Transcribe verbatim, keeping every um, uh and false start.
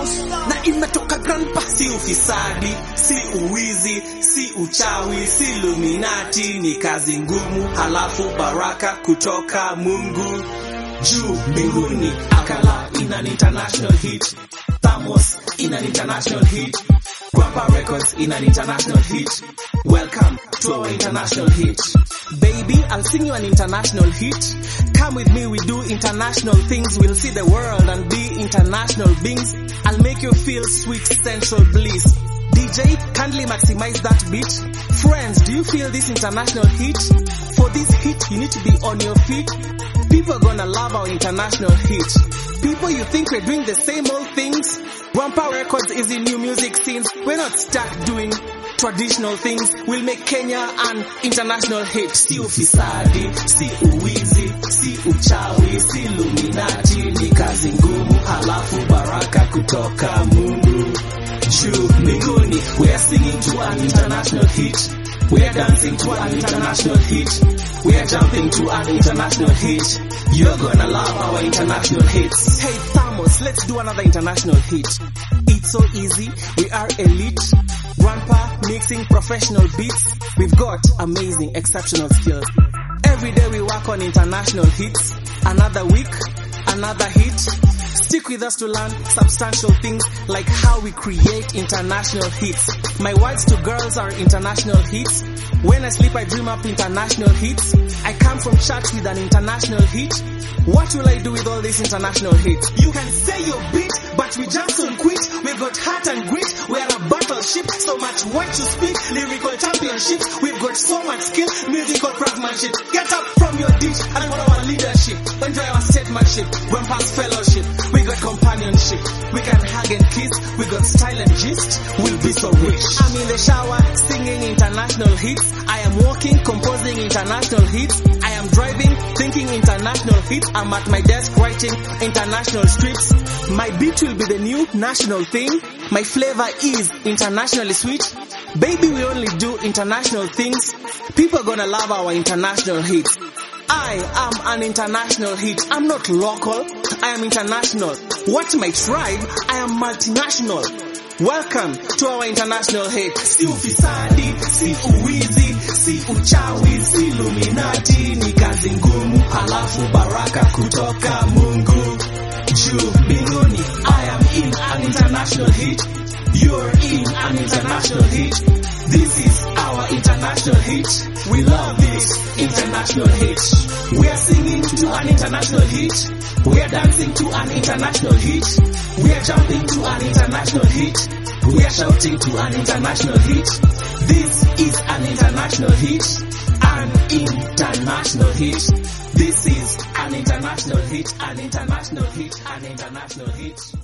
Thamos na imetoka grandpa. Si ufisadi, si uwizi, si uchawi, si Illuminati, ni kazi ngumu halafu baraka kutoka Mungu juu mbinguni. Akala in an international hit, Thamos in an international hit, Grandpa Records in an international hit. Welcome to our international hit. Baby, I'll sing you an international hit. Come with me, we do international things. We'll see the world and be international beings. I'll make you feel sweet sensual bliss. D J, kindly maximize that beat. Friends, do you feel this international hit? For this hit, you need to be on your feet. People are gonna love our international hit. People, you think we're doing the same old things? Grandpa Records is in new music scenes. We're not stuck doing traditional things. We'll make Kenya an international hit. Si ufisadi, si uwizi, si uchawi, si Illuminati, ni kazi ngumu halafu baraka kutoka Mungu juu mbinguni. We're singing to an international hit. We're dancing to an international hit. We're jumping to an international hit. You're gonna love our international hits. Hey Thamos, let's do another international hit. It's so easy, we are elite. Grandpa mixing professional beats. We've got amazing, exceptional skills. Every day we work on international hits. Another week, another hit. Stick with us to learn substantial things like how we create international hits. My words to girls are international hits. When I sleep I dream up international hits. I come from church with an international hit. What will I do with all these international hits? You can say your beat, but we just don't quit. We've got heart and grit. We're a battleship, so much what to speak. Lyrical championship, we've got so much skill. Musical craftsmanship. Get up from your ditch and follow our leadership. Enjoy our statesmanship, Grandpa's fellowship. We got companionship, we can hug and kiss. We got style and gist, we'll be so rich. I'm in the shower, singing international hits. I am walking, composing international hits. I am driving, thinking international hits. I'm at my desk writing international scripts. My beat will be the new national thing. My flavor is internationally sweet. Baby, we only do international things. People are gonna love our international hits. I am an international hit. I'm not local, I am international. What's my tribe? I am multinational. Welcome to our international hit. Si ufisadi, si uwizi, si uchawi, si Illuminati, ni kazi ngumu halafu baraka kutoka Mungu juu mbinguni. I am in an international hit. You're in an international hit. This is our international hit. We love this international hit. We are singing to an international hit. We are dancing to an international hit. We are jumping to an international hit. We are shouting to an international hit. This is an international hit. An international hit. This is an international hit. An international hit. An international hit.